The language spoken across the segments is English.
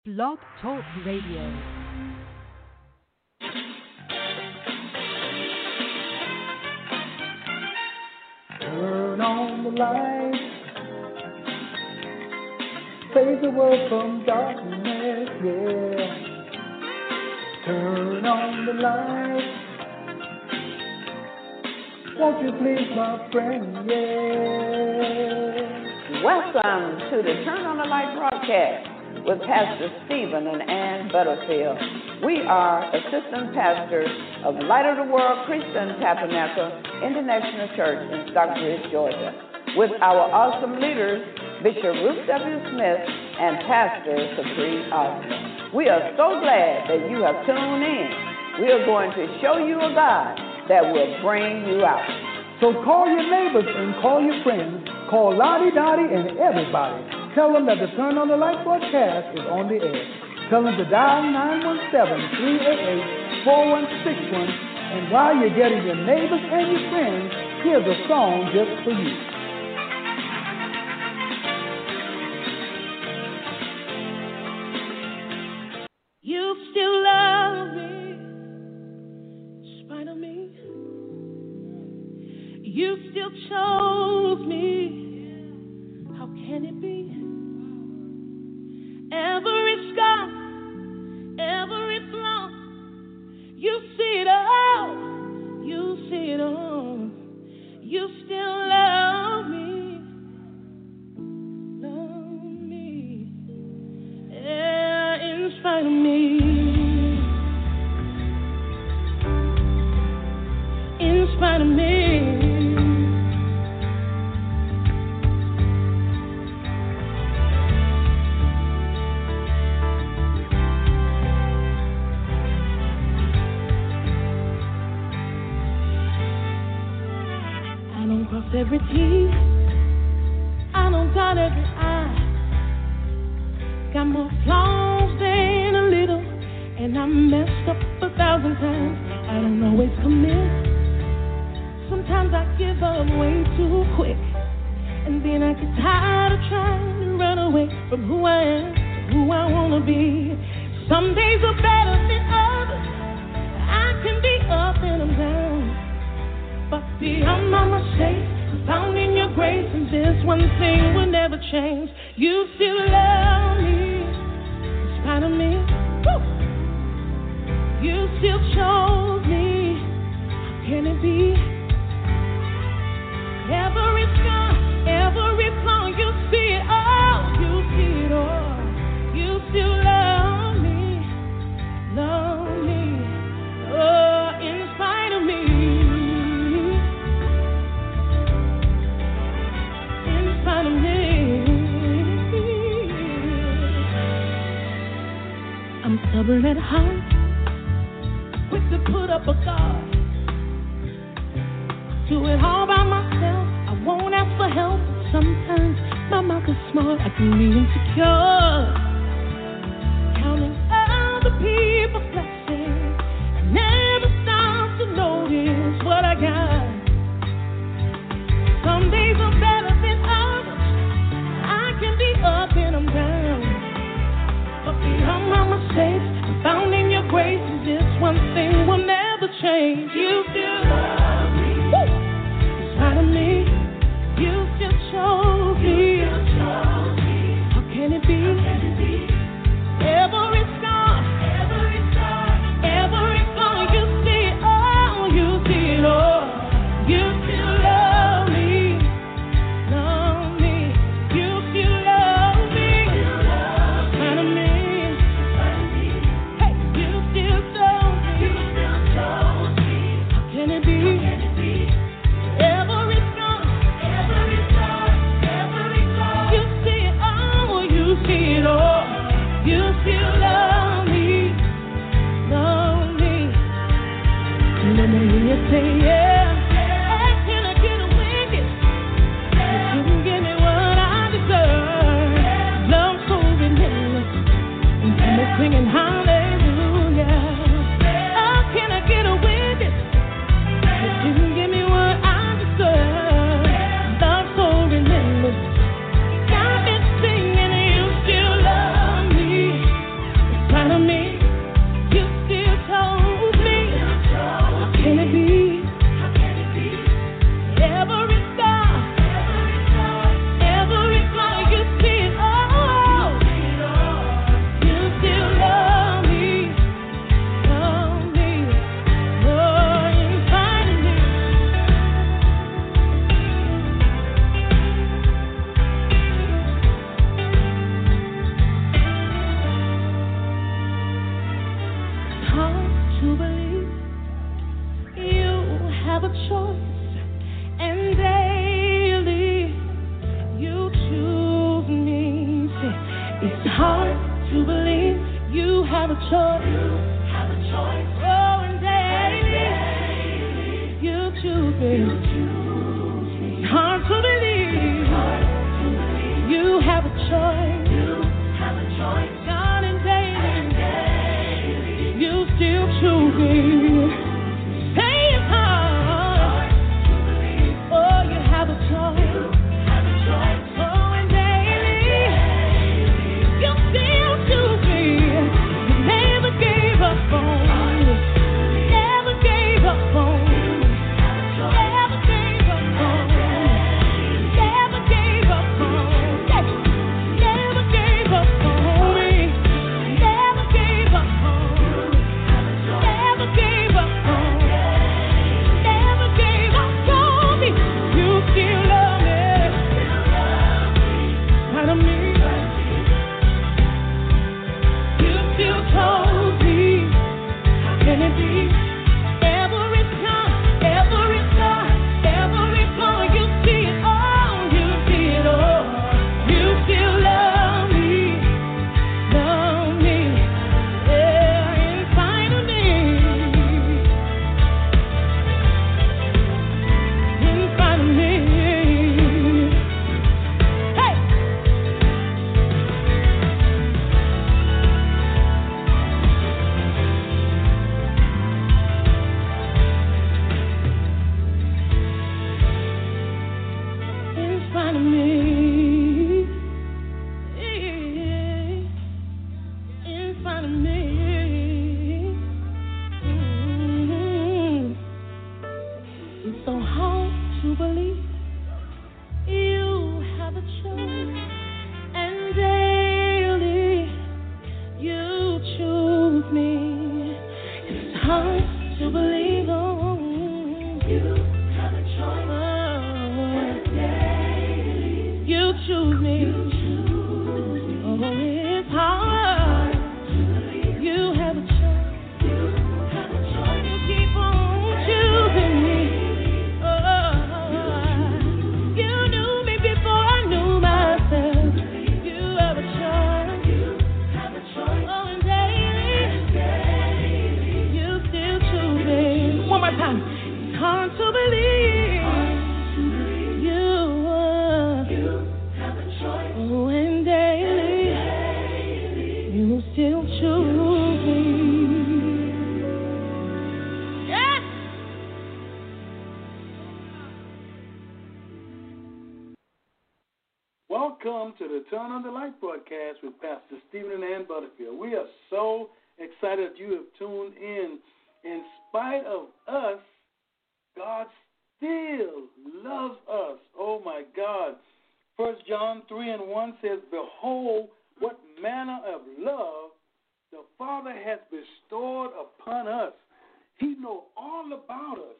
Blog Talk Radio. Turn on the light, save the world from darkness, yeah. Turn on the light, won't you please, my friend, yeah. Welcome to the Turn on the Light broadcast with Pastor Stephen and Ann Butterfield. We are assistant pastors of Light of the World Christian Tabernacle International Church in Stockbridge, Georgia, with our awesome leaders, Bishop Ruth W. Smith and Pastor Capri Osmond. We are so glad that you have tuned in. We are going to show you a God that will bring you out. So call your neighbors and call your friends. Call Lottie, Dottie, and everybody. Tell them that the Turn on the Light broadcast is on the air. Tell them to dial 917-388-4161. And while you're getting your neighbors and your friends, here's a song just for you. You still love me, in spite of me. You still chose me. How can it be? Every scar, every flaw, you see it all. You see it all. You still love me. Love me. Yeah, in spite of me. In spite of me. Every T, I don't dot every I. Got more flaws than a little, and I messed up 1,000 times. I don't always commit. Sometimes I give up way too quick, and then I get tired of trying to run away from who I am to who I wanna be. Some days are better than others. I can be up and I'm down, but beyond my mistakes, found in your grace, and this one thing will never change. You still love me, in spite of me. Woo! You still chose me. How can it be? Every scar, every flaw, you see it all. You see it all. You still love me, love me. Oh, in spite of me. I'm stubborn at heart, quick to put up a guard. Do it all by myself, I won't ask for help. Sometimes my mouth is smart, I can be insecure. Counting other people's blessings, I never stop to notice what I got. Some days are better than others. I can be up and I'm down, but beyond my mistakes, I'm found in your grace, and this one thing will never change. You still love me. Woo! In spite of me, you still chose me. How can it be? Every scar, every flaw, you see it all. You see it all. You still love me. Can have a choice. Oh, and daily you choose me. It's hard to believe you have a choice. God, and daily you still choose me. Say it's hard. Oh, you have a choice. Welcome to the Turn on the Light broadcast with Pastor Stephen and Ann Butterfield. We are so excited you have tuned in. In spite of us, God still loves us. Oh, my God. 1 John 3:1 says, "Behold, what manner of love the Father has bestowed upon us." He knows all about us.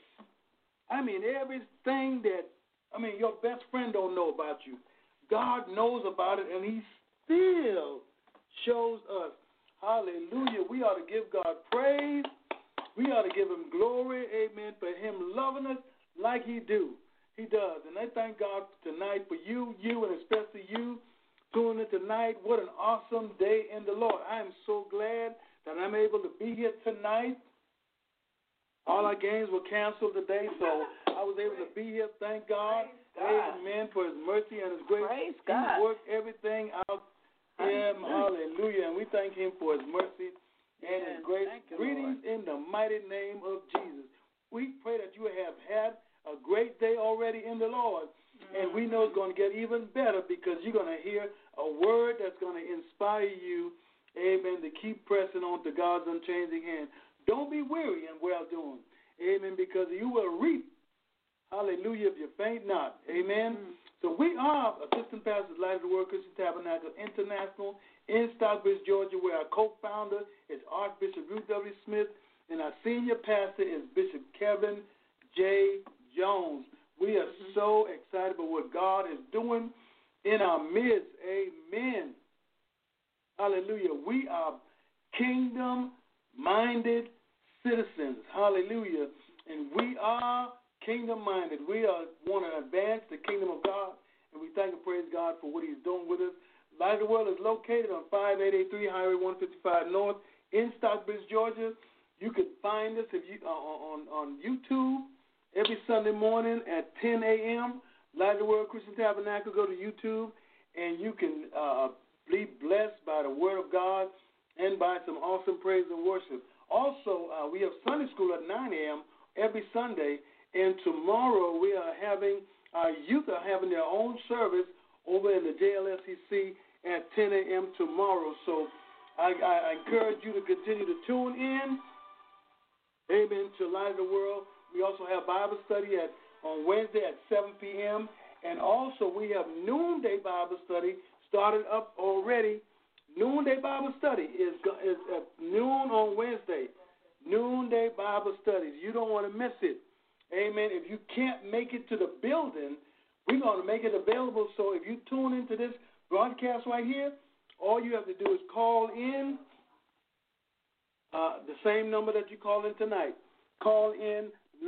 I mean, everything that, your best friend don't know about you. God knows about it, and he still shows us. Hallelujah. We ought to give God praise. We ought to give him glory, amen, for him loving us like he do. He does. And I thank God tonight for you, and especially you tuning in tonight. What an awesome day in the Lord. I am so glad that I'm able to be here tonight. All our games were canceled today, so I was able to be here. Thank God. Amen, for his mercy and his grace. Praise God. He worked everything out. Hallelujah. And we thank him for his mercy and his grace. Greetings in the mighty name of Jesus. We pray that you have had a great day already in the Lord. And we know it's going to get even better because you're going to hear a word that's going to inspire you, amen, to keep pressing on to God's unchanging hand. Don't be weary in well doing, amen, because you will reap, hallelujah, if you faint not, amen. So we are Assistant Pastors, Light of the World Christian Tabernacle International in Stockbridge, Georgia, where our co-founder is Archbishop Ruth W. Smith, and our senior pastor is Bishop Kevin J. Jones. We are so excited about what God is doing in our midst, amen. Hallelujah. We are kingdom-minded citizens, hallelujah, and we are kingdom-minded. We want to advance the kingdom of God, and we thank and praise God for what he's doing with us. Light of the World is located on 5883 Highway 155 North in Stockbridge, Georgia. You can find us if you on YouTube every Sunday morning at 10 a.m. Light of the World Christian Tabernacle. Go to YouTube, and you can be blessed by the Word of God and by some awesome praise and worship. Also, we have Sunday school at 9 a.m. every Sunday, and tomorrow we are having our youth are having their own service over in the JLSCC at 10 a.m. tomorrow. So I encourage you to continue to tune in. Amen. To Light of the World. We also have Bible study on Wednesday at 7 p.m. And also we have noonday Bible study started up already. Noonday Bible study is at noon on Wednesday. Noonday Bible studies. You don't want to miss it. Amen. If you can't make it to the building, we're going to make it available. So if you tune into this broadcast right here, all you have to do is call in the same number that you called in tonight. Call in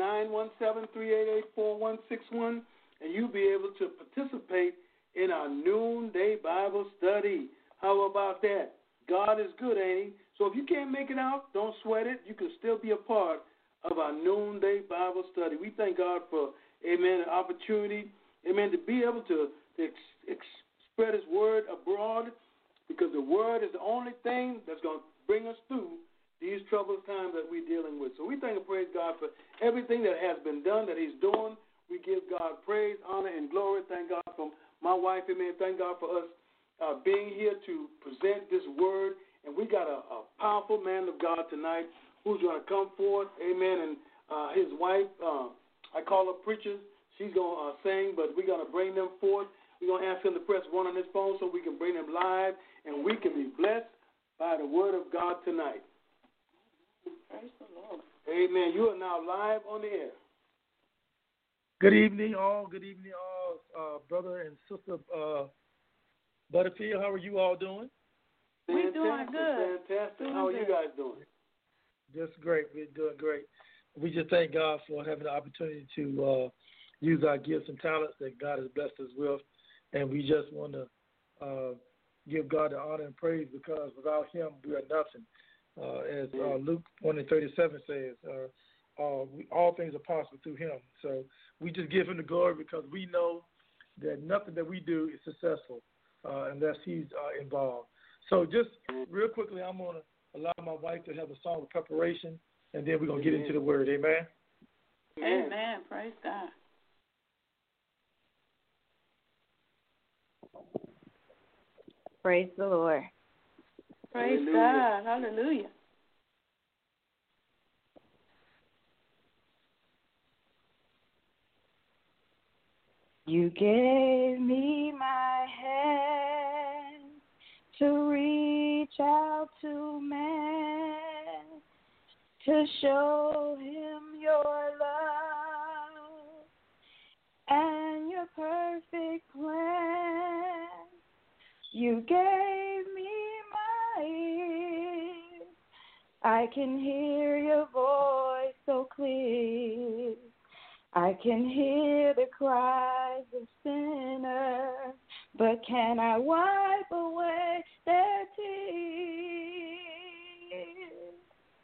917-388-4161, and you'll be able to participate in our noonday Bible study. How about that? God is good, ain't he? So if you can't make it out, don't sweat it. You can still be a part of our noonday Bible study. We thank God for, amen, an opportunity, amen, to be able to spread his word abroad, because the word is the only thing that's going to bring us through these troublous times that we're dealing with. So we thank and praise God for everything that has been done, that he's doing. We give God praise, honor, and glory. Thank God for my wife, amen. Thank God for us being here to present this word. And we got a powerful man of God tonight who's going to come forth, amen. And his wife, I call her preacher. She's going to sing, but we're going to bring them forth. We're going to ask him to press 1 on his phone so we can bring them live, and we can be blessed by the word of God tonight. Praise the Lord. Amen. You are now live on the air. Good evening, all. Good evening, all. Brother and Sister Butterfield, how are you all doing? We're doing good. Fantastic. How are you guys doing? Just great. We're doing great. We just thank God for having the opportunity to use our gifts and talents that God has blessed us with. And we just want to give God the honor and praise, because without him, we are nothing. As Luke 1:37 says, all things are possible through him. So we just give him the glory, because we know that nothing that we do is successful unless he's involved. So just real quickly, I'm going to allow my wife to have a song of preparation, and then we're going to get into the word. Amen? Amen. Praise God. Praise the Lord. Praise God. Hallelujah. You gave me my hand to reach out to man, to show him your love and your perfect plan. You gave me my ears. I can hear your voice so clear. I can hear the cries of sinners, but can I wipe away their tears?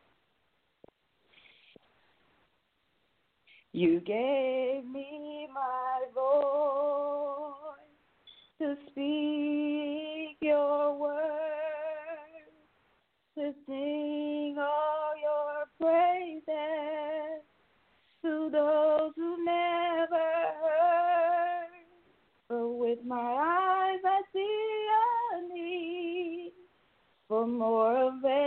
You gave me my voice to speak your words, to sing all your praises to those who never heard. But with my eyes I see a need for more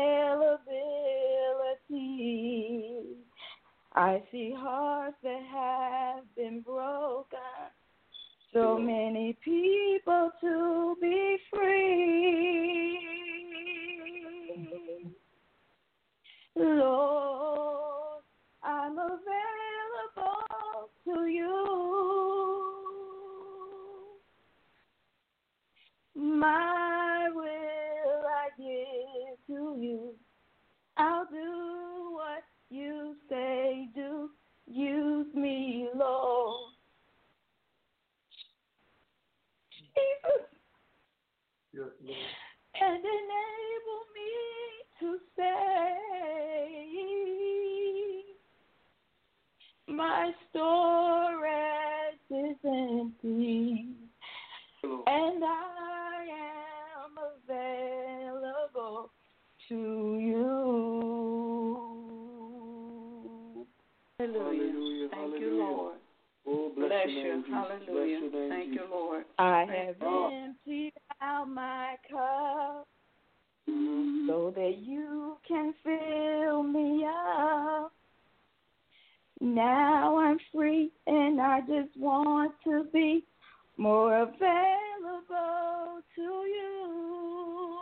availability. I see hearts that have been broken, so many people to be free. Lord, I'm available to you. My will I give to you. I'll do what you say do. Use me, Lord. Jesus. Yes, Lord. And enable me to say you. Hallelujah. Thank you, Lord. Oh, Bless your you. name, Jesus. Hallelujah. Bless your name, Thank Jesus. you, Lord. I have emptied out my cup so that you can fill me up. Now I'm free and I just want to be more available to you.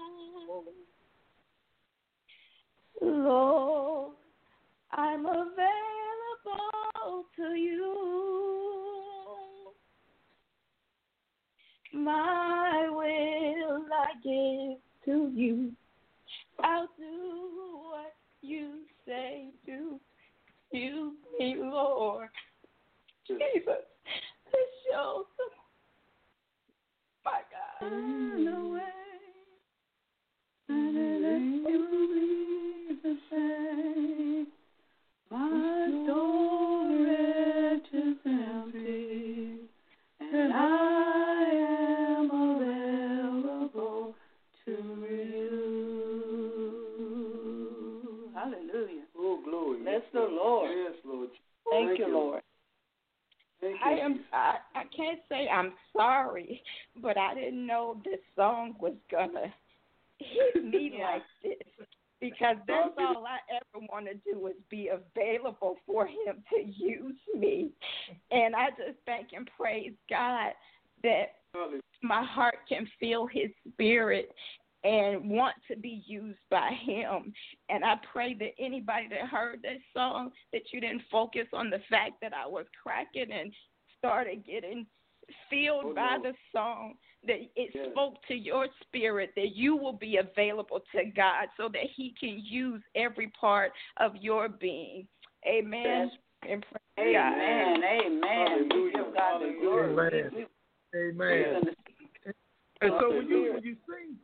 Lord, I'm available to you. My will I give to you. I'll do what you say do. Use me, Lord. Jesus, this shows my God. No way. The same. My storage is empty, and I am available to you. Hallelujah. Oh, glory. Bless the Lord. Yes, Lord. Thank you, Lord. Thank I you. I can't say I'm sorry, but I didn't know this song was gonna hit me like this. Because that's all I ever want to do is be available for him to use me. And I just thank and praise God that my heart can feel his spirit and want to be used by him. And I pray that anybody that heard that song, that you didn't focus on the fact that I was cracking and started getting filled by the song, that it spoke to your spirit, that you will be available to God so that he can use every part of your being. Amen. And praise God. Amen. Amen. We give God the glory. Amen. And so when you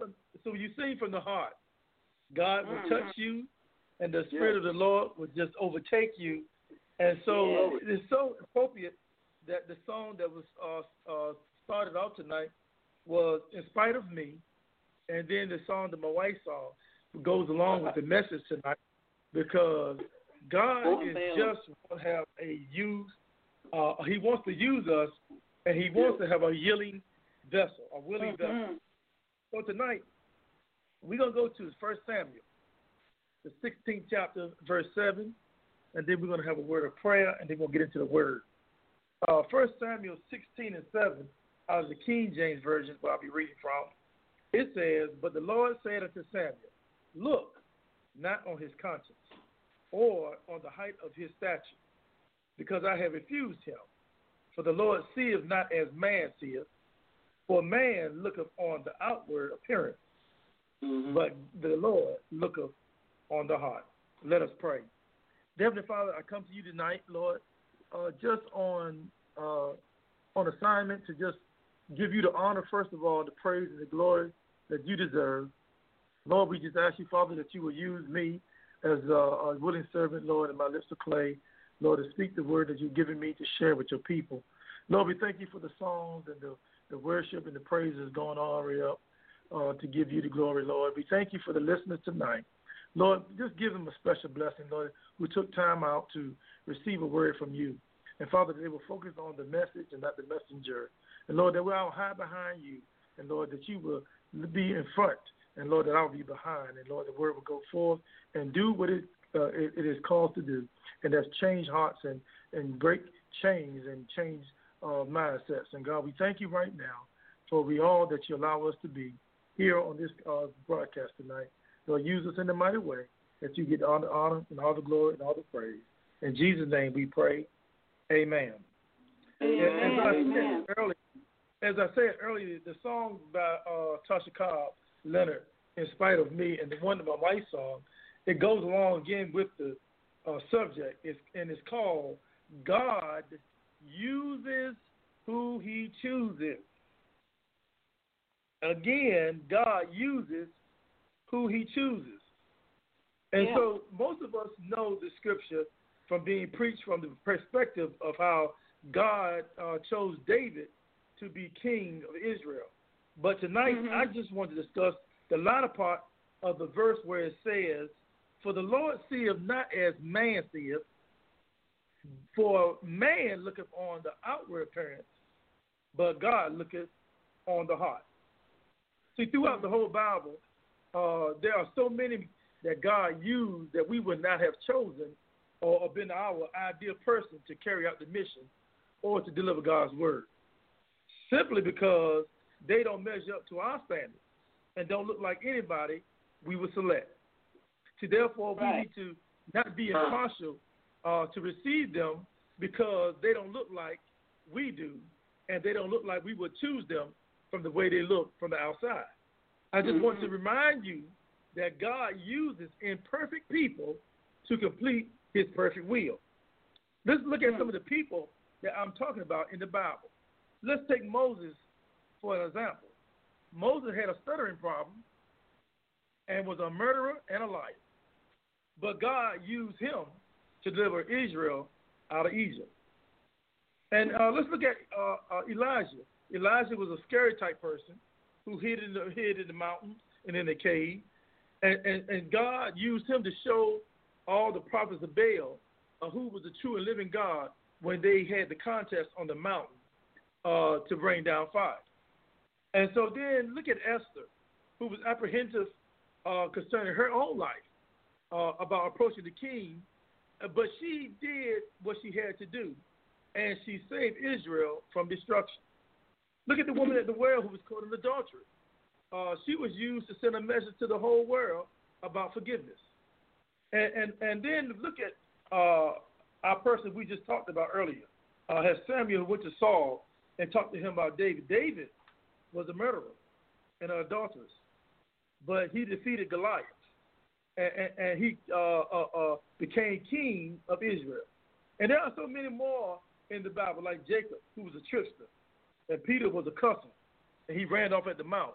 sing from the heart, God will touch you, and the Spirit of the Lord will just overtake you. And so it's so appropriate that the song that was started out tonight was "In Spite of Me," and then the song that my wife song goes along with the message tonight, because God is just want to have a use. He wants to use us, and He wants to have a yielding vessel, a willing vessel. So tonight we're gonna go to 1 Samuel, the 16th chapter, verse 7, and then we're gonna have a word of prayer, and then we'll get into the word. 1 Samuel 16 and 7, out of the King James Version, where I'll be reading from, it says, "But the Lord said unto Samuel, Look not on his conscience, or on the height of his stature, because I have refused him. For the Lord seeth not as man seeth, for man looketh on the outward appearance, but the Lord looketh on the heart." Let us pray. Heavenly Father, I come to you tonight, Lord, just on assignment to just give you the honor, first of all, the praise and the glory that you deserve. Lord, we just ask you, Father, that you will use me as a willing servant, Lord, and my lips of clay, Lord, to speak the word that you've given me to share with your people. Lord, we thank you for the songs and the worship and the praises going all the way up to give you the glory, Lord. We thank you for the listeners tonight. Lord, just give them a special blessing, Lord, who took time out to receive a word from you. And, Father, they will focus on the message and not the messenger. And, Lord, that we'll all hide behind you. And, Lord, that you will be in front. And, Lord, that I'll be behind. And, Lord, the word will go forth and do what it is called to do. And that's change hearts and break chains and change mindsets. And, God, we thank you right now for we all that you allow us to be here on this broadcast tonight. Lord, use us in a mighty way that you get all the honor and all the glory and all the praise. In Jesus' name we pray. Amen. Amen. As I said earlier, the song by Tasha Cobb Leonard, "In Spite of Me," and the one of my wife's song, it goes along again with the subject, and it's called "God Uses Who He Chooses." Again, God uses who he chooses. And so most of us know the scripture from being preached from the perspective of how God chose David to be king of Israel. But tonight, I just want to discuss the latter part of the verse where it says, "For the Lord seeth not as man seeth, for man looketh on the outward appearance, but God looketh on the heart." See, throughout the whole Bible, there are so many that God used that we would not have chosen or been our ideal person to carry out the mission or to deliver God's word, simply because they don't measure up to our standards and don't look like anybody we would select. So therefore, we need to not be impartial to receive them because they don't look like we do, and they don't look like we would choose them from the way they look from the outside. I just want to remind you that God uses imperfect people to complete his perfect will. Let's look at some of the people that I'm talking about in the Bible. Let's take Moses for an example. Moses had a stuttering problem and was a murderer and a liar. But God used him to deliver Israel out of Egypt. And let's look at Elijah. Elijah was a scary type person who hid in the mountains and in the cave. And God used him to show all the prophets of Baal who was the true and living God when they had the contest on the mountain to bring down fire. And so then look at Esther, who was apprehensive concerning her own life about approaching the king, but she did what she had to do, and she saved Israel from destruction. Look at the woman at the well who was caught in adultery. She was used to send a message to the whole world about forgiveness. And then look at our person we just talked about earlier. Has Samuel went to Saul and talked to him about David. David was a murderer and an adulteress, but he defeated Goliath, and he became king of Israel. And there are so many more in the Bible, like Jacob, who was a trickster, and Peter was a cusser, and he ran off at the mouth.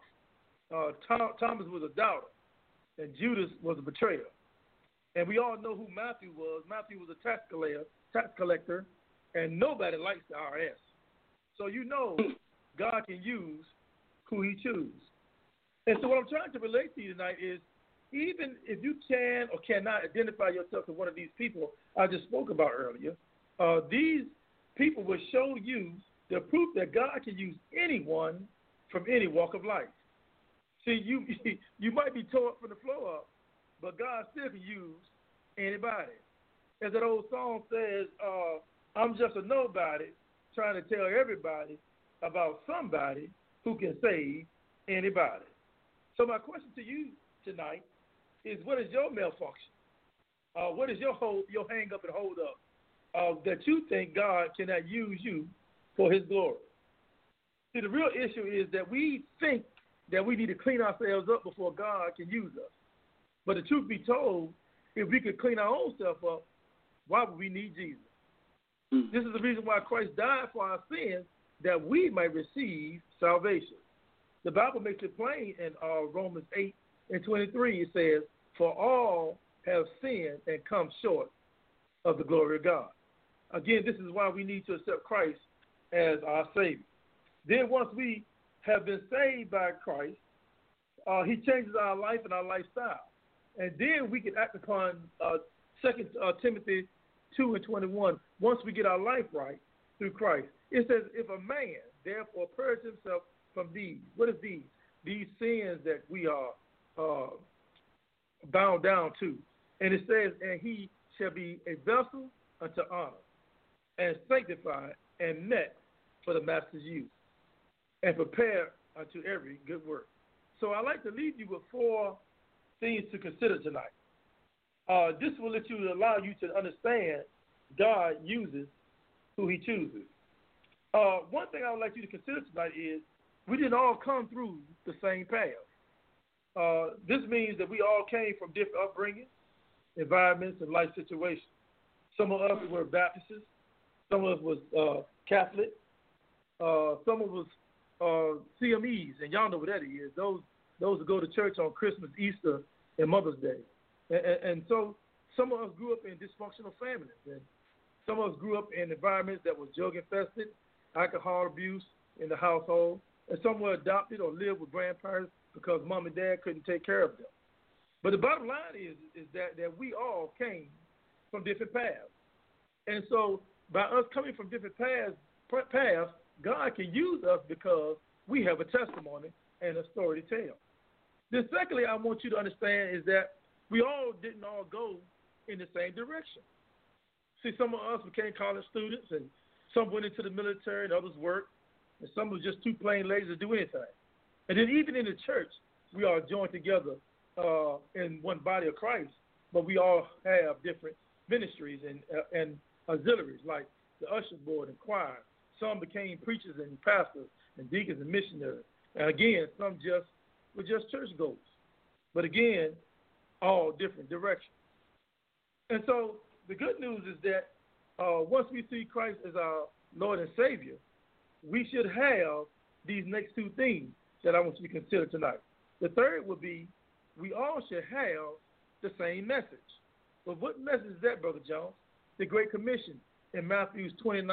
Thomas was a doubter, and Judas was a betrayer. And we all know who Matthew was. Matthew was a tax collector, and nobody likes the IRS. So you know God can use who he chooses. And so what I'm trying to relate to you tonight is, even if you can or cannot identify yourself as one of these people I just spoke about earlier, these people will show you the proof that God can use anyone from any walk of life. See, you might be tore up from the floor up, but God still can use anybody. As that old song says, I'm just a nobody trying to tell everybody about somebody who can save anybody. So my question to you tonight is, what is your malfunction? What is your hang up and hold up that you think God cannot use you for his glory? See, the real issue is that we think that we need to clean ourselves up before God can use us. But the truth be told, if we could clean our own self up, why would we need Jesus? This is the reason why Christ died for our sins, that we might receive salvation. The Bible makes it plain in Romans 8:23. It says, "For all have sinned and come short of the glory of God." Again, this is why we need to accept Christ as our Savior. Then once we have been saved by Christ, he changes our life and our lifestyle. And then we can act upon 2 Timothy 2:21. Once we get our life right through Christ, it says, "If a man therefore purge himself from these," what is these? These sins that we are bound down to. And it says, "And he shall be a vessel unto honor, and sanctified and met for the master's use, and prepared unto every good work." So I'd like to leave you with 4 things to consider tonight. This will allow you to understand God uses who he chooses. One thing I would like you to consider tonight is, we didn't all come through the same path. This means that we all came from different upbringings, environments, and life situations. Some of us were Baptists. Some of us was Catholic. Some of us CMEs, and y'all know what that is. Those who go to church on Christmas, Easter, and Mother's Day. And so some of us grew up in dysfunctional families, and some of us grew up in environments that was drug infested, alcohol abuse in the household, and some were adopted or lived with grandparents because mom and dad couldn't take care of them. But the bottom line is that we all came from different paths. And so by us coming from different paths, God can use us because we have a testimony and a story to tell. Then secondly, I want you to understand is that we all didn't all go in the same direction. See, some of us became college students, and some went into the military, and others worked, and some were just too plain lazy to do anything. And then even in the church, we are joined together in one body of Christ, but we all have different ministries and auxiliaries, like the usher board and choir. Some became preachers and pastors and deacons and missionaries. And again, some were just churchgoers. But again, all different directions. And so the good news is that once we see Christ as our Lord and Savior, we should have these next two things that I want you to consider tonight. The third would be we all should have the same message. But what message is that, Brother Jones? The Great Commission in Matthew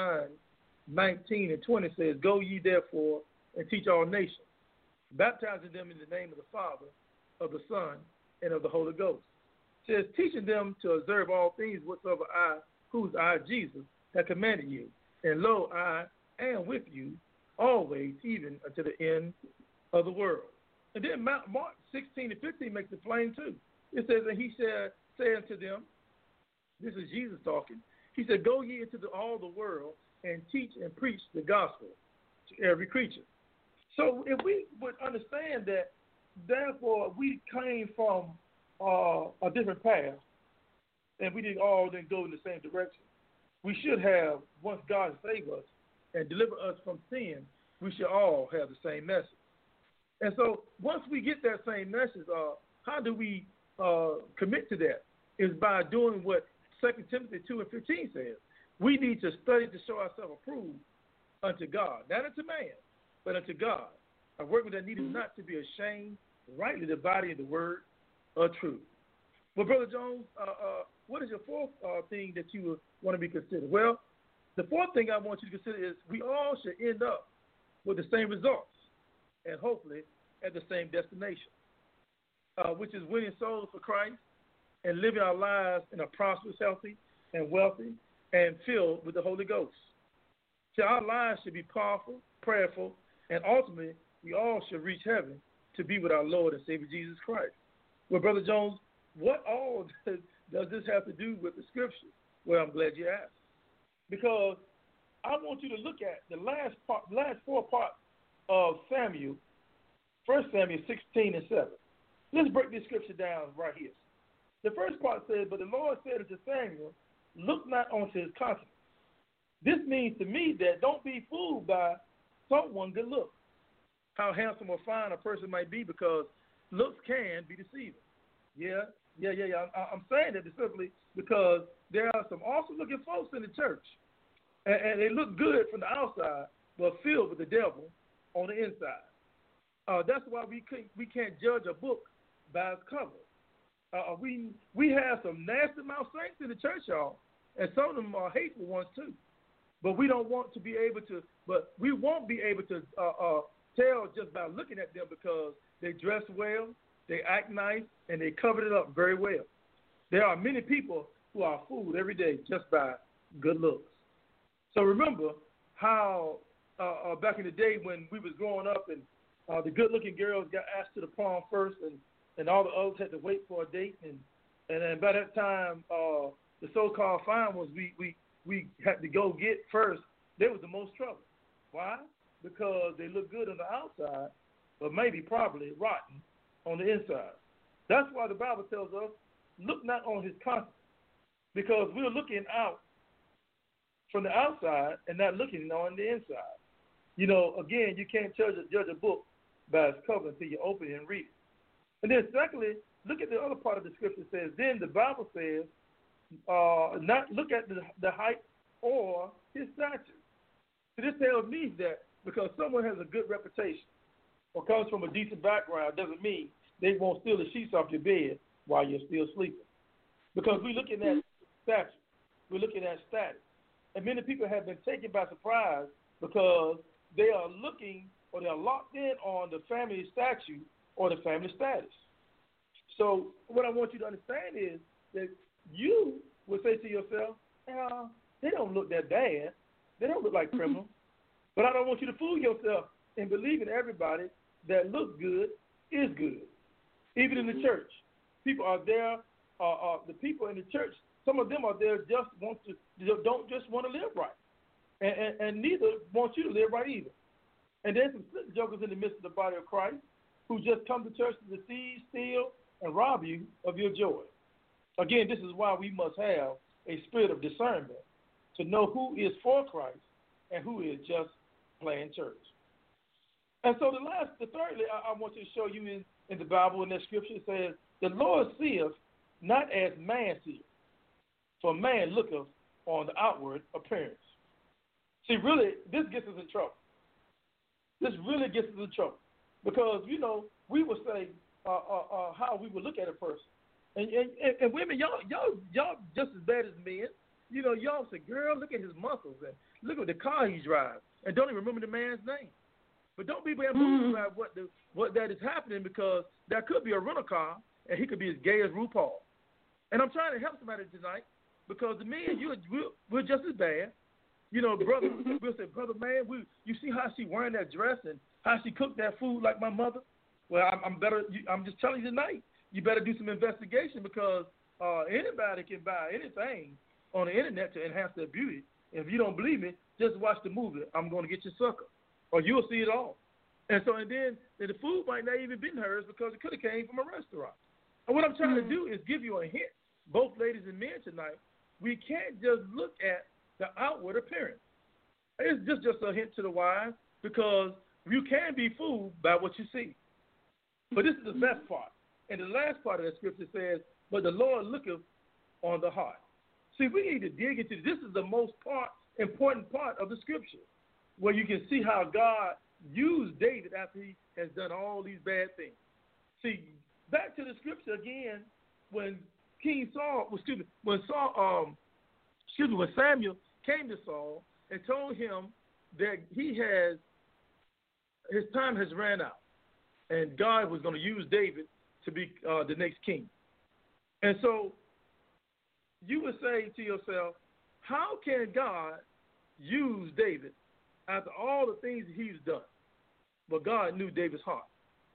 29:19 and 20 says, "Go ye therefore and teach all nations, baptizing them in the name of the Father, of the Son, and of the Holy Ghost." It says, teaching them to observe all things whatsoever I, Jesus, have commanded you. And lo, I am with you always, even unto the end of the world. And then Mark 16 and 15 makes it plain too. It says, and he said, say unto them, this is Jesus talking, he said, go ye into all the world and teach and preach the gospel to every creature. So if we would understand that, therefore, we came from a different path, and we didn't all then go in the same direction, we should have, once God saved us and deliver us from sin, we should all have the same message. And so once we get that same message, how do we commit to that? Is by doing what 2 Timothy 2 and 15 says. We need to study to show ourselves approved unto God, not unto man, but unto God, a workman that needed not to be ashamed, rightly dividing the word of truth. Well, Brother Jones, what is your fourth thing that you want to be considered? Well, the fourth thing I want you to consider is we all should end up with the same results and hopefully at the same destination, which is winning souls for Christ and living our lives in a prosperous, healthy, and wealthy, and filled with the Holy Ghost. So our lives should be powerful, prayerful, and ultimately we all should reach heaven to be with our Lord and Savior Jesus Christ. Well, Brother Jones, what all does this have to do with the Scripture? Well, I'm glad you asked. Because I want you to look at the last four parts of Samuel, 1 Samuel 16 and 7. Let's break this Scripture down right here. The first part says, but the Lord said unto Samuel, look not unto his countenance. This means to me that don't be fooled by someone good look, how handsome or fine a person might be, because looks can be deceiving. Yeah. I'm saying that simply because there are some awesome-looking folks in the church, and they look good from the outside, but filled with the devil on the inside. That's why we can't judge a book by its cover. We have some nasty mouth saints in the church, y'all, and some of them are hateful ones too. But we don't want to be able to. But we won't be able to tell just by looking at them because they dress well, they act nice, and they covered it up very well. There are many people who are fooled every day just by good looks. So remember how back in the day when we was growing up and the good-looking girls got asked to the prom first, and all the others had to wait for a date, and then by that time the so-called fine ones we had to go get first. They was the most trouble. Why? Because they look good on the outside, but maybe probably rotten on the inside. That's why the Bible tells us, look not on his countenance, because we're looking out from the outside and not looking on the inside. You know, again, you can't judge a book by its cover until you open it and read it. And then secondly, look at the other part of the scripture. It says, then the Bible says, not look at the height or his stature. So this tells me that because someone has a good reputation or comes from a decent background doesn't mean they won't steal the sheets off your bed while you're still sleeping. Because we're looking at stature. We're looking at status. And many people have been taken by surprise because they are looking or they are locked in on the family statue or the family status. So what I want you to understand is that you would say to yourself, they don't look that bad. They don't look like criminals. But I don't want you to fool yourself and believe in everybody that looks good is good. Even in the church, people are there. The people in the church, some of them are there don't just want to live right, and neither want you to live right either. And there's some slick jokers in the midst of the body of Christ who just come to church to deceive, steal, and rob you of your joy. Again, this is why we must have a spirit of discernment to know who is for Christ and who is just playing church. And so thirdly, I want to show you in the Bible, in that scripture, it says, the Lord seeth not as man seeth, for man looketh on the outward appearance. See, really, this gets us in trouble. This really gets us in trouble. Because, we would say how we would look at a person. And women, y'all just as bad as men. Y'all say, girl, look at his muscles and look at the car he drives, and don't even remember the man's name. But don't be bamboozled by what that is happening, because that could be a rental car, and he could be as gay as RuPaul. And I'm trying to help somebody tonight, because the men, we're just as bad. Brother, we'll say, brother, man, you see how she wearing that dress and how she cooked that food like my mother? Well, I'm just telling you tonight, you better do some investigation, because anybody can buy anything on the internet to enhance their beauty. If you don't believe me, just watch the movie, I'm Going to Get Your Sucker, or you'll see it all. And then the food might not even been hers, because it could have came from a restaurant. And what I'm trying to do is give you a hint, both ladies and men tonight. We can't just look at the outward appearance. It's just a hint to the wise, because you can be fooled by what you see. But this is the best part. And the last part of that scripture says, but the Lord looketh on the heart. See, we need to dig into this. This is the most important part of the scripture, where you can see how God used David after he has done all these bad things. See, back to the scripture again, when when Samuel came to Saul and told him that his time has ran out, and God was going to use David to be the next king. And so you would say to yourself, how can God use David after all the things he's done? But God knew David's heart.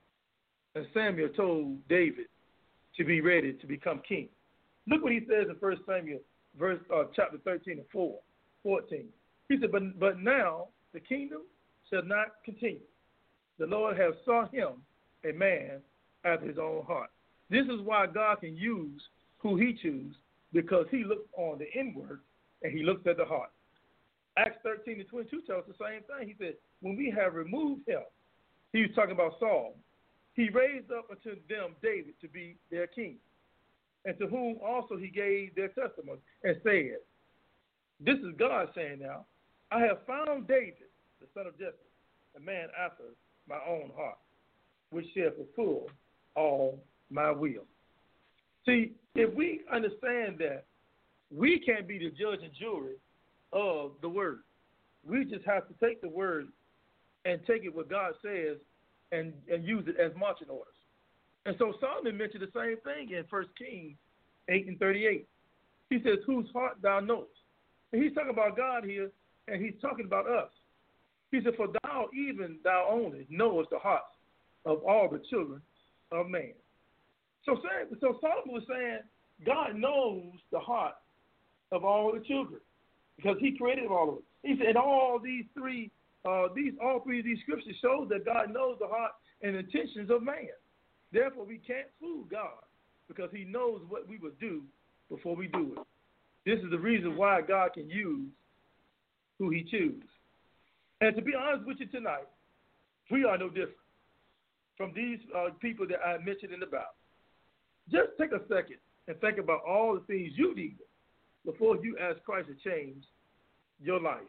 And Samuel told David to be ready to become king. Look what he says in 1 Samuel chapter 13 and 14. He said, but now the kingdom shall not continue. The Lord has sought him a man after his own heart. This is why God can use who he chooses, because he looks on the inward and he looks at the heart. Acts 13 and 22 tells us the same thing. He said, when we have removed him, he was talking about Saul, he raised up unto them David to be their king, and to whom also he gave their testimony, and said, this is God saying now, I have found David, the son of Jesse, a man after my own heart, which shall fulfill all my will. See, if we understand that we can't be the judge and jury of the word, we just have to take the word and take it what God says and use it as marching orders. And so Solomon mentioned the same thing in 1 Kings 8 and 38. He says, whose heart thou knowest. And he's talking about God here, and he's talking about us. He said, for thou only knowest the hearts of all the children of man. So Solomon was saying God knows the heart of all the children, because he created all of it. He said all three of these scriptures show that God knows the heart and intentions of man. Therefore, we can't fool God, because he knows what we will do before we do it. This is the reason why God can use who he chooses. And to be honest with you tonight, we are no different from these people that I mentioned in the Bible. Just take a second and think about all the things you need before you ask Christ to change your life.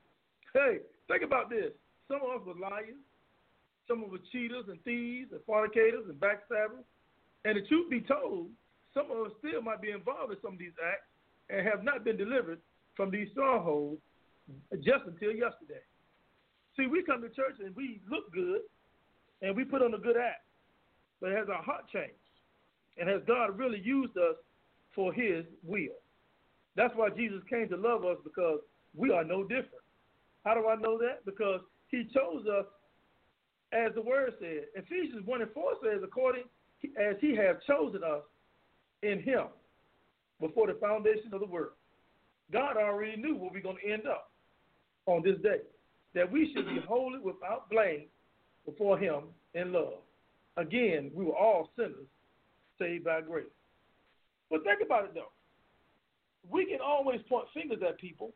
Hey, think about this. Some of us were liars. Some of us were cheaters and thieves and fornicators and backstabbers. And the truth be told, some of us still might be involved in some of these acts and have not been delivered from these strongholds just until yesterday. See, we come to church and we look good and we put on a good act. But has our heart changed? And has God really used us for his will? That's why Jesus came to love us, because we are no different. How do I know that? Because he chose us, as the word said. Ephesians 1:4 says, according as he has chosen us in him before the foundation of the world. God already knew where we're going to end up on this day, that we should be holy without blame before him in love. Again, we were all sinners saved by grace. But think about it, though. We can always point fingers at people,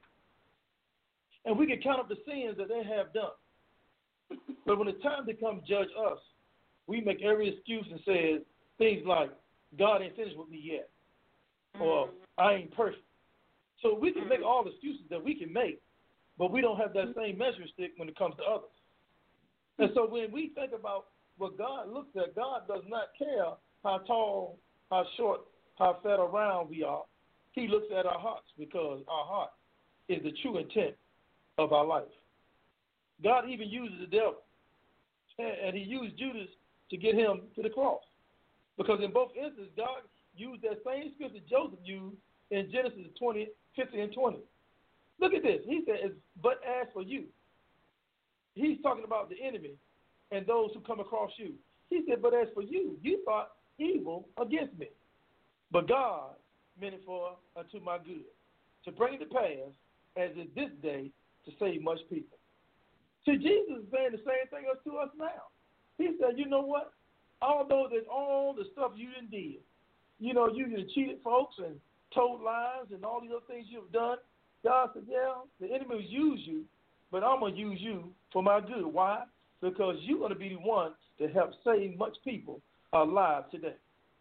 and we can count up the sins that they have done. But when it's time to come judge us, we make every excuse and say things like, God ain't finished with me yet, or I ain't perfect. So we can make all the excuses that we can make, but we don't have that same measuring stick when it comes to others. And so when we think about what God looks at, God does not care how tall, how short, how fat or round we are. He looks at our hearts, because our heart is the true intent of our life. God even uses the devil, and he used Judas to get him to the cross. Because in both instances, God used that same scripture Joseph used in Genesis 50 and 20. Look at this. He said, but as for you, he's talking about the enemy and those who come across you. He said, but as for you, you thought evil against me. But God meant it for unto my good, to bring it to pass, as is this day, to save much people. See, Jesus is saying the same thing to us now. He said, you know what? Although there's all the stuff you done did, you done cheated folks and told lies and all these other things you've done, God said, yeah, the enemy will use you, but I'm going to use you for my good. Why? Because you're going to be the one to help save much people alive today.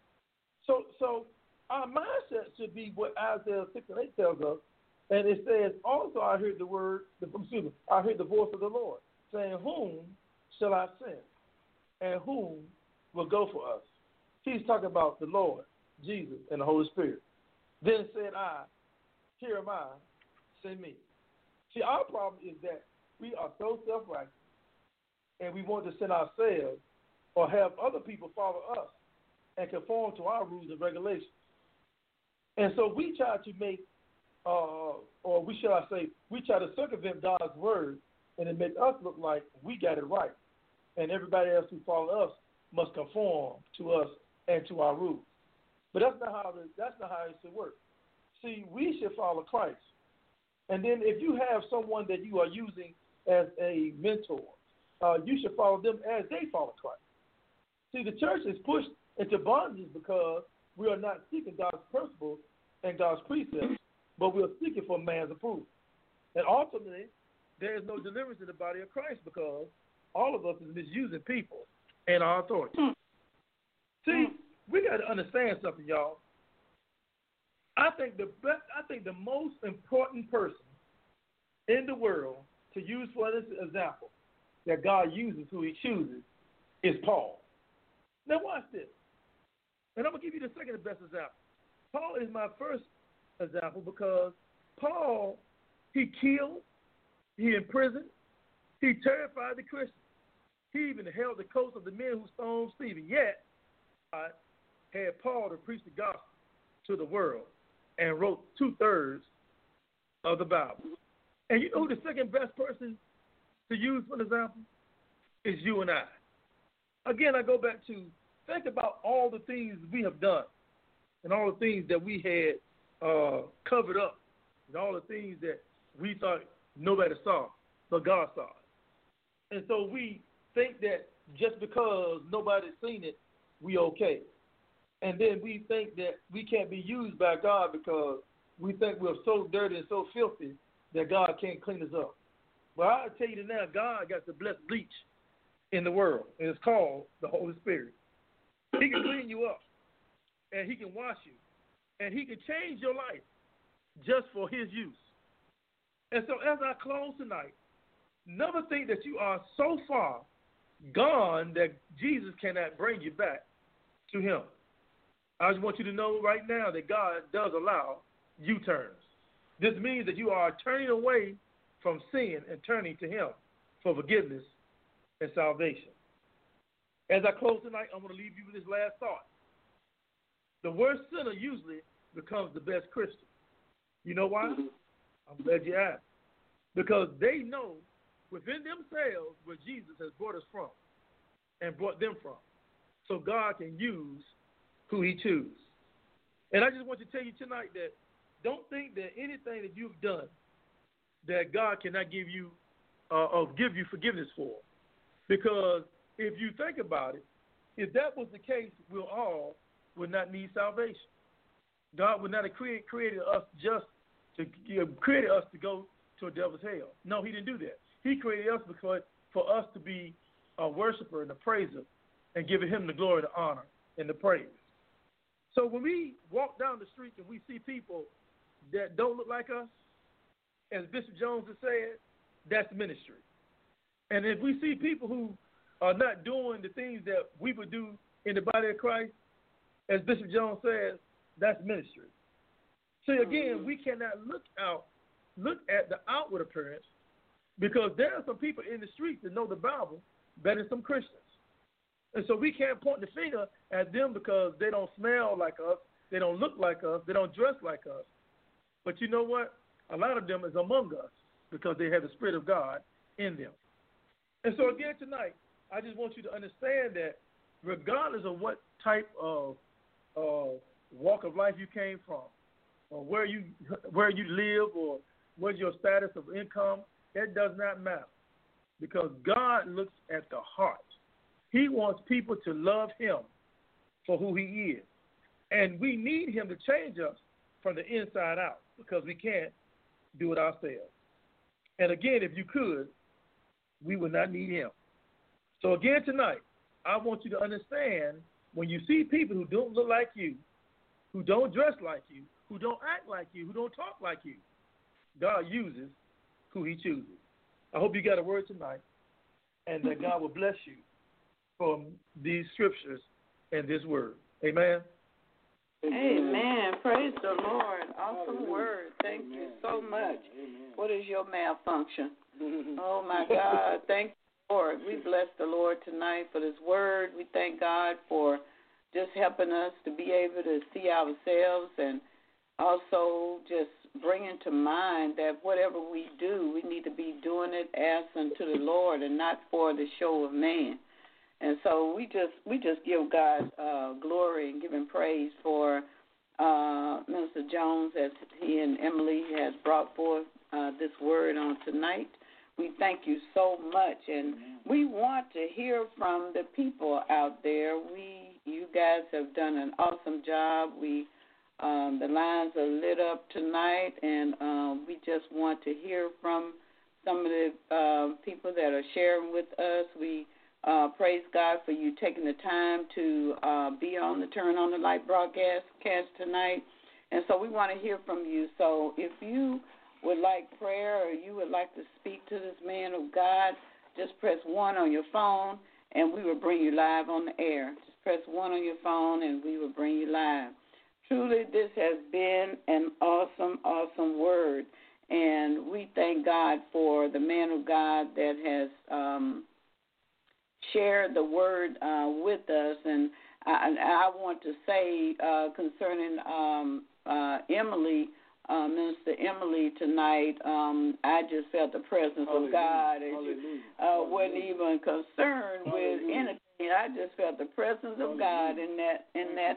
So our mindset should be what Isaiah 6:8 tells us. And it says, also I heard the voice of the Lord, saying, whom shall I send? And whom will go for us? He's talking about the Lord, Jesus, and the Holy Spirit. Then said I, here am I, send me. See, our problem is that we are so self-righteous, and we want to send ourselves or have other people follow us and conform to our rules and regulations. And so we try to make, we try to circumvent God's word, and it makes us look like we got it right, and everybody else who follow us must conform to us and to our rules. But that's not how it should work. See, we should follow Christ. And then if you have someone that you are using as a mentor, you should follow them as they follow Christ. See, the church is pushed into bondage because we are not seeking God's principles and God's precepts, but we are seeking for man's approval. And ultimately, there is no deliverance in the body of Christ because all of us is misusing people and our authority. See, we got to understand something, y'all. I think the most important person in the world to use for this example that God uses who he chooses is Paul. Now watch this. And I'm going to give you the second best example. Paul is my first example because Paul, he killed, he imprisoned, he terrified the Christians. He even held the coats of the men who stoned Stephen. Yet, God had Paul to preach the gospel to the world and wrote 2/3 of the Bible. And you know who the second best person to use for an example is you and I. Again, I go back to think about all the things we have done and all the things that we had covered up and all the things that we thought nobody saw, but God saw it. And so we think that just because nobody's seen it, we okay. And then we think that we can't be used by God because we think we're so dirty and so filthy that God can't clean us up. But I'll tell you now, God got the blessed bleach in the world, and it's called the Holy Spirit. He can clean you up, and he can wash you, and he can change your life just for his use. And so as I close tonight, never think that you are so far gone that Jesus cannot bring you back to him. I just want you to know right now that God does allow U-turns. This means that you are turning away from sin and turning to him for forgiveness and salvation. As I close tonight, I'm going to leave you with this last thought. the worst sinner usually becomes the best Christian. You know why? I'm glad you asked. Because they know within themselves where Jesus has brought us from and brought them from. So God can use who he chooses. And I just want to tell you tonight that don't think that anything that you've done that God cannot give you or give you forgiveness for. Because if you think about it, if that was the case, we all would not need salvation. God would not have created us just to created us to go to a devil's hell. No, he didn't do that. He created us because for us to be a worshiper and a praiser and giving him the glory, the honor, and the praise. So when we walk down the street and we see people that don't look like us, as Bishop Jones has said, that's ministry. And if we see people who are not doing the things that we would do in the body of Christ, as Bishop Jones says, that's ministry. So again, we cannot look at the outward appearance, because there are some people in the streets that know the Bible better than some Christians. And so we can't point the finger at them because they don't smell like us, they don't look like us, they don't dress like us. But you know what? A lot of them is among us because they have the Spirit of God in them. And so again tonight, I just want you to understand that regardless of what type of walk of life you came from, or where you live, or what's your status of income, that does not matter, because God looks at the heart. He wants people to love him for who he is, and we need him to change us from the inside out, because we can't do it ourselves. And again, if you could, we would not need him. So again tonight, I want you to understand, when you see people who don't look like you, who don't dress like you, who don't act like you, who don't talk like you, God uses who he chooses. I hope you got a word tonight, and that God will bless you from these scriptures and this word. Amen. Amen. Praise the Lord. Awesome word. Thank you so much. What is your malfunction? Oh, my God. Thank you, Lord. We bless the Lord tonight for this word. We thank God for just helping us to be able to see ourselves, and also just bringing to mind that whatever we do, we need to be doing it as unto the Lord and not for the show of man. And so we just give God glory and give him praise for Minister Jones, as he and Emily has brought forth this word on tonight. We thank you so much, and we want to hear from the people out there. You guys have done an awesome job. The lines are lit up tonight, and we just want to hear from some of the people that are sharing with us. We praise God for you taking the time to be on the Turn on the Light broadcast tonight. And so we want to hear from you. So if you would like prayer, or you would like to speak to this man of God, just press 1 on your phone, and we will bring you live on the air. Just press 1 on your phone, and we will bring you live. Truly, this has been an awesome, awesome word, and we thank God for the man of God that has shared the word with us. And I want to say concerning Emily, Minister Emily tonight, I just felt the presence of God. And wasn't even concerned with anything. I just felt the presence of God in that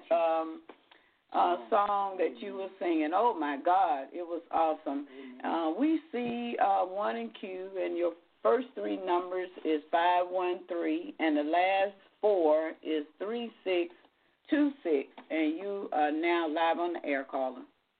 song that you were singing. Oh, my God, it was awesome. We see 1 in Q, and your first 3 numbers is 513, and the last 4 is 3626, and you are now live on the air, caller.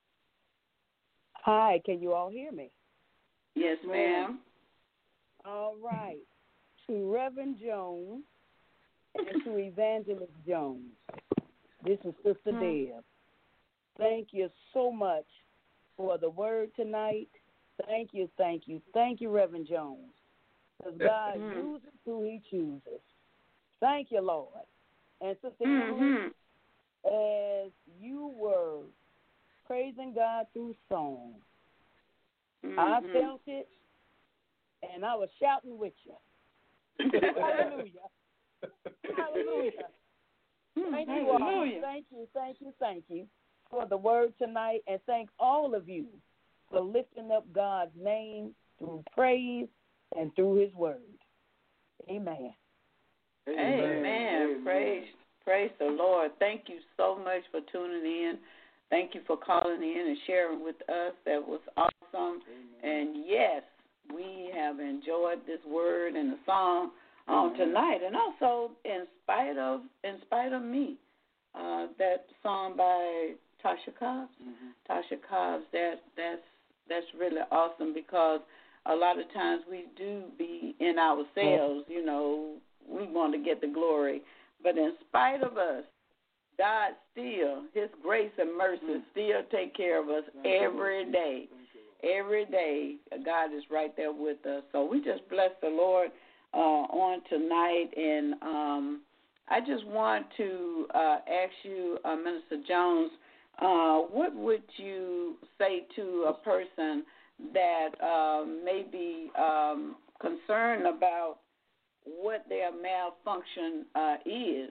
Hi, can you all hear me? Yes, ma'am. All right. To Reverend Jones and to Evangelist Jones, this is Sister Deb. Thank you so much for the word tonight. Thank you, Reverend Jones. Because God uses who he chooses. Thank you, Lord. And Sister Emily, as you were praising God through song, I felt it, and I was shouting with you. Hallelujah. Hallelujah. Thank you all. Thank you for the word tonight, and thank all of you for lifting up God's name through praise and through His word. Amen. Amen. Praise the Lord. Thank you so much for tuning in. Thank you for calling in and sharing with us. That was awesome. And yes, we have enjoyed this word and the song tonight, and also in spite of me, that song by Tasha Cobbs. Tasha Cobbs. That's really awesome, because a lot of times we do be in ourselves. You know, we want to get the glory, but in spite of us, God still, His grace and mercy still take care of us every day. Every day, God is right there with us. So we just bless the Lord on tonight. And I just want to ask you, Minister Jones, what would you say to a person that may be concerned about what their malfunction is?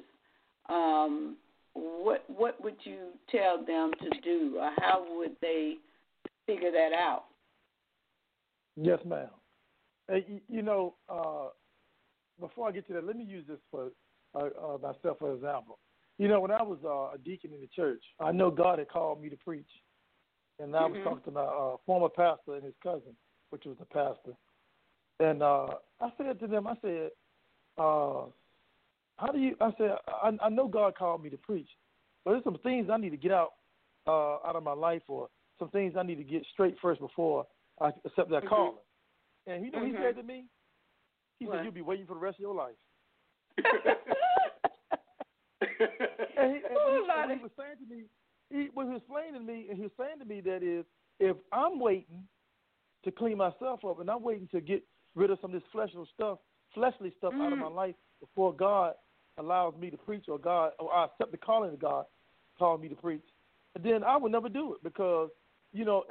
What would you tell them to do, or how would they figure that out? Yes, ma'am. You know, before I get to that, let me use this for myself for example. You know, when I was a deacon in the church, I know God had called me to preach, and I was talking to my former pastor and his cousin, which was the pastor, and I said to them, I said, I know God called me to preach, but there's some things I need to get out of my life, or some things I need to get straight first before I accept that calling. And you know what he said to me? He said, "You'll be waiting for the rest of your life." and what he was saying to me, he was explaining to me, and he was saying to me that if I'm waiting to clean myself up, and I'm waiting to get rid of some of this fleshly stuff out of my life before God allows me to preach, or I accept the calling of God calling me to preach, then I would never do it, because you know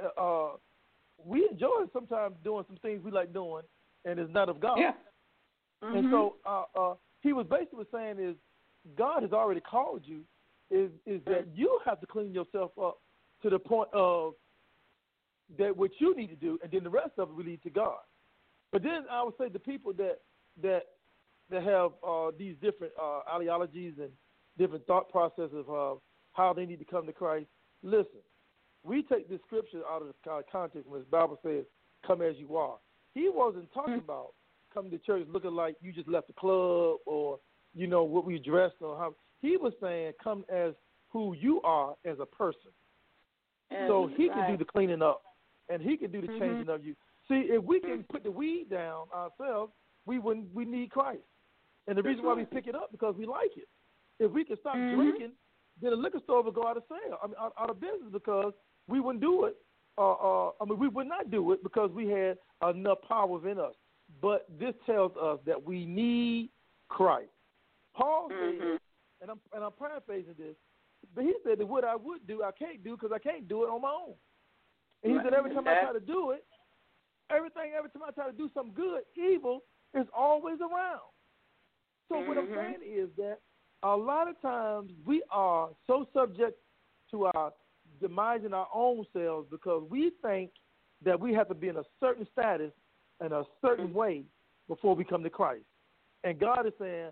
we enjoy sometimes doing some things we like doing, and it's not of God. Yeah. And so he was basically saying is God has already called you, is that you have to clean yourself up to the point of that what you need to do, and then the rest of it we lead to God. But then I would say the people that have these different ideologies and different thought processes of how they need to come to Christ, listen, we take this scripture out of the context when the Bible says, "Come as you are." He wasn't talking about coming to church looking like you just left the club, or, you know, what we dressed, or how. He was saying, come as who you are as a person. So he can do the cleaning up, and he can do the changing of you. See, if we can put the weed down ourselves, we need Christ. And the reason why we pick it up, because we like it. If we can stop drinking, then the liquor store would go out of sale, out of business, because we wouldn't do it. We would not do it because we had enough power within us. But this tells us that we need Christ. Paul said, and I'm paraphrasing this, but he said that what I would do, I can't do, because I can't do it on my own. And he said every time I try to do it, every time I try to do something good, evil is always around. So what I'm saying is that a lot of times we are so subject to our demise in our own selves, because we think that we have to be in a certain status in a certain way before we come to Christ. And God is saying,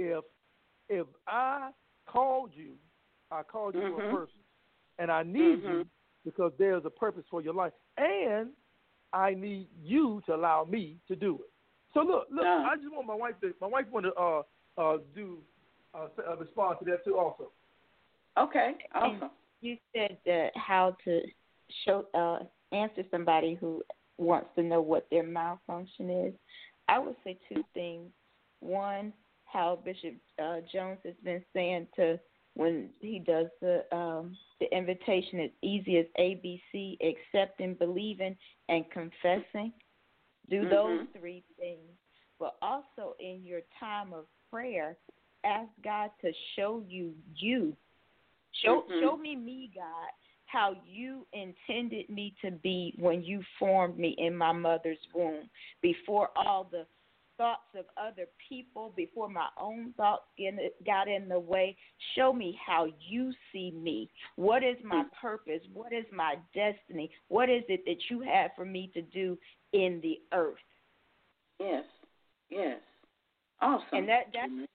if I called you for a person, and I need you because there's a purpose for your life, and I need you to allow me to do it. So look, I just want my wife to respond to that too also. Okay, awesome. And you said how to answer somebody who wants to know what their malfunction is. I would say two things. One, how Bishop Jones has been saying to when he does the invitation, as easy as ABC, accepting, believing, and confessing. Do those three things. But also in your time of prayer, ask God to show you. Show me, God, how you intended me to be when you formed me in my mother's womb, before all the thoughts of other people before my own thoughts got in the way. Show me how you see me. What is my purpose? What is my destiny? What is it that you have for me to do in the earth? Yes. Awesome. And that's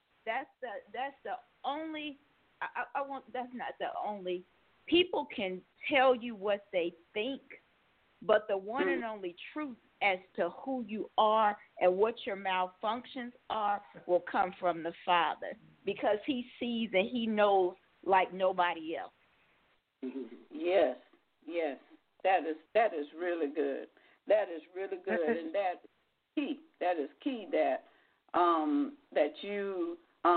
the only. I want. That's not the only. People can tell you what they think, but the one and only truth as to who you are and what your malfunctions are will come from the Father, because He sees and He knows like nobody else. Yes. That is really good. That is really good, and that's key. That is key. That you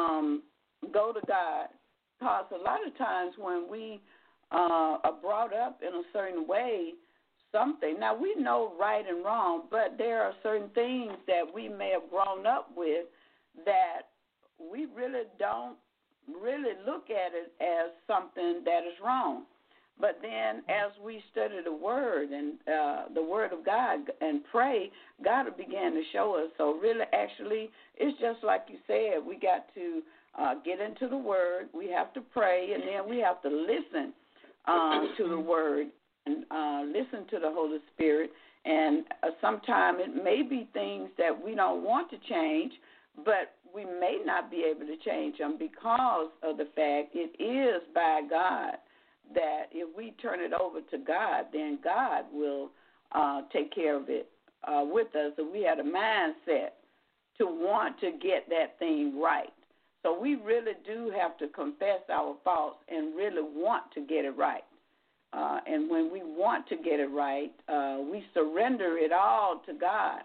go to God, because a lot of times when we are brought up in a certain way, now we know right and wrong, but there are certain things that we may have grown up with that we really don't really look at it as something that is wrong. But then as we study the Word and the Word of God and pray, God will begin to show us. So really, actually, it's just like you said, we got to get into the Word, we have to pray, and then we have to listen to the Word and listen to the Holy Spirit. And sometimes it may be things that we don't want to change, but we may not be able to change them because of the fact it is by God, that if we turn it over to God, then God will take care of it with us. So we had a mindset to want to get that thing right. So we really do have to confess our faults and really want to get it right. And when we want to get it right, we surrender it all to God.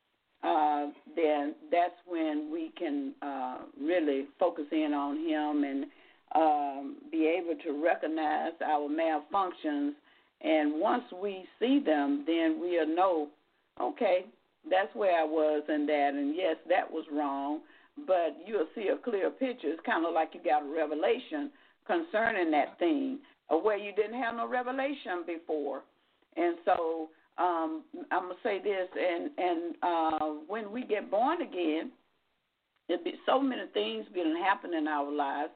Then that's when we can really focus in on Him and be able to recognize our malfunctions. And once we see them, then we'll know, okay, that's where I was in that, and yes, that was wrong. But you'll see a clear picture. It's kind of like you got a revelation concerning that thing, where you didn't have no revelation before. And so I'm going to say this, and when we get born again, there'll be so many things going to happen in our lives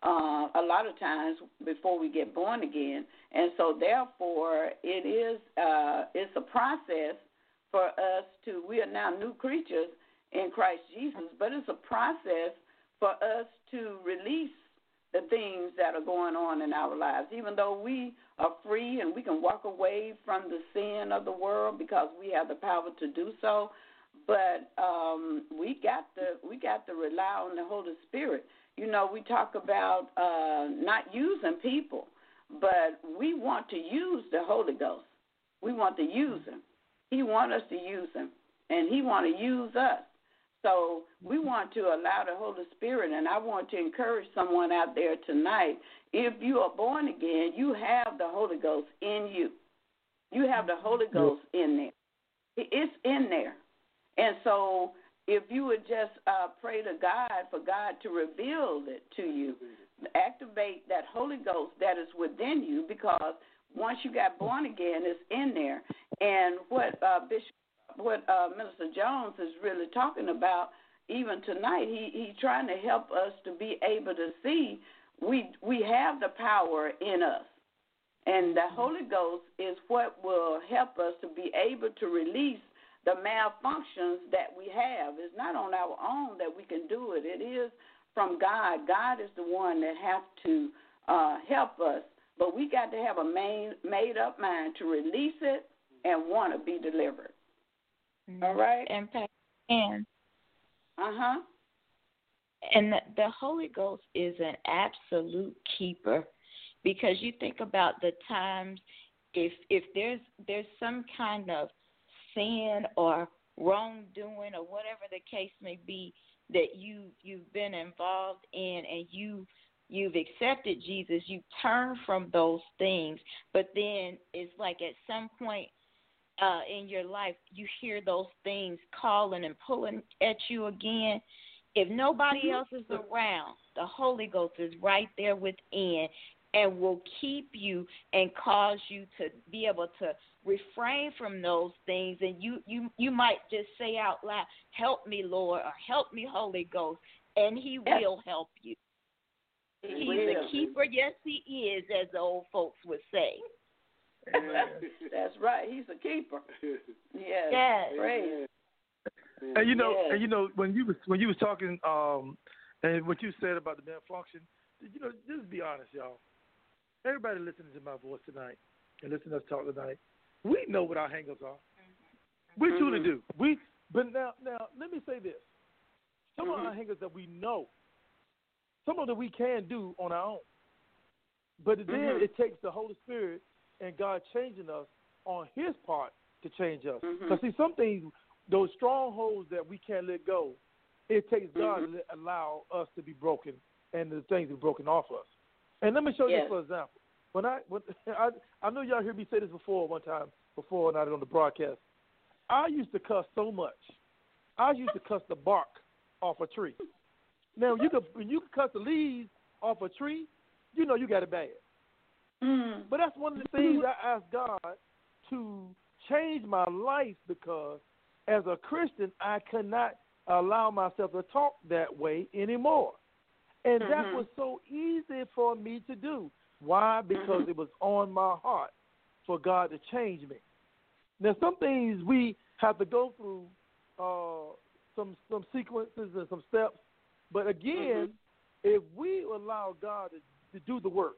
a lot of times before we get born again. And so therefore it's a process for us we are now new creatures in Christ Jesus, but it's a process for us to release the things that are going on in our lives, even though we are free and we can walk away from the sin of the world because we have the power to do so. But we got to rely on the Holy Spirit. You know, we talk about not using people, but we want to use the Holy Ghost. We want to use Him. He wants us to use Him, and He wants to use us. So we want to allow the Holy Spirit, and I want to encourage someone out there tonight, if you are born again, you have the Holy Ghost in you. You have the Holy Ghost in there. It's in there. And so if you would just pray to God for God to reveal it to you, activate that Holy Ghost that is within you, because once you got born again, it's in there. And what Minister Jones is really talking about, even tonight, he's trying to help us to be able to see we have the power in us. And the Holy Ghost is what will help us to be able to release the malfunctions that we have. It's not on our own that we can do it. It is from God. God is the one that has to help us. But we got to have a made-up mind to release it and want to be delivered. All right? And the Holy Ghost is an absolute keeper, because you think about the times if there's some kind of sin or wrongdoing or whatever the case may be that you've been involved in, and you've accepted Jesus, you turn from those things, but then it's like at some point in your life you hear those things calling and pulling at you again. If nobody else is around, the Holy Ghost is right there within, and will keep you and cause you to be able to refrain from those things. And you might just say out loud, help me, Lord, or help me, Holy Ghost, and he will help you. He's a keeper. Yes, he is, as the old folks would say. That's right. He's a keeper. Yes. Yes. Praise. And you know, when you was talking, and what you said about the malfunction, just be honest, y'all. Everybody listening to my voice tonight and listening to us talk tonight, we know what our hang-ups are. We truly do. But now, let me say this. Some of our hang-ups that we know, some of them we can do on our own. But then it takes the Holy Spirit and God changing us on his part to change us. Because, see, some things, those strongholds that we can't let go, it takes God to allow us to be broken and the things are broken off us. And let me show you this, for example. When I know y'all heard me say this before not on the broadcast. I used to cuss so much. I used to cuss the bark off a tree. Now, when you can cuss the leaves off a tree, you know you got it bad. But that's one of the things I asked God to change my life, because as a Christian, I could not allow myself to talk that way anymore. And that was so easy for me to do. Why? Because it was on my heart for God to change me. Now, some things we have to go through some sequences and some steps. But again, if we allow God to do the work,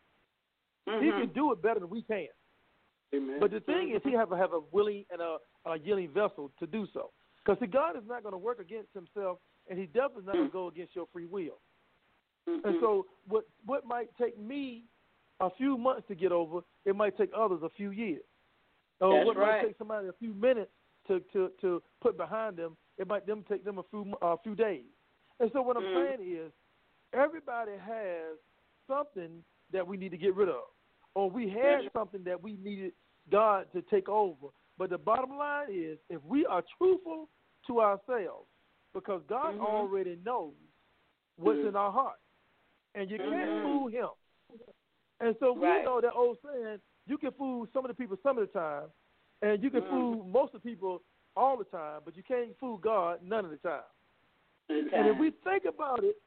he can do it better than we can. Amen. But the thing is, he have to have a willing and a yielding vessel to do so. Because God is not going to work against himself, and he definitely is not going to go against your free will. And so what might take me a few months to get over, it might take others a few years. Or what might take somebody a few minutes to put behind them, it might take them a few days. And so what I'm saying is, everybody has something that we need to get rid of. Or we had something that we needed God to take over. But the bottom line is, if we are truthful to ourselves, because God already knows what's in our heart, and you can't fool him. And so we know that old saying, you can fool some of the people some of the time, and you can fool most of the people all the time, but you can't fool God none of the time. And if we think about it,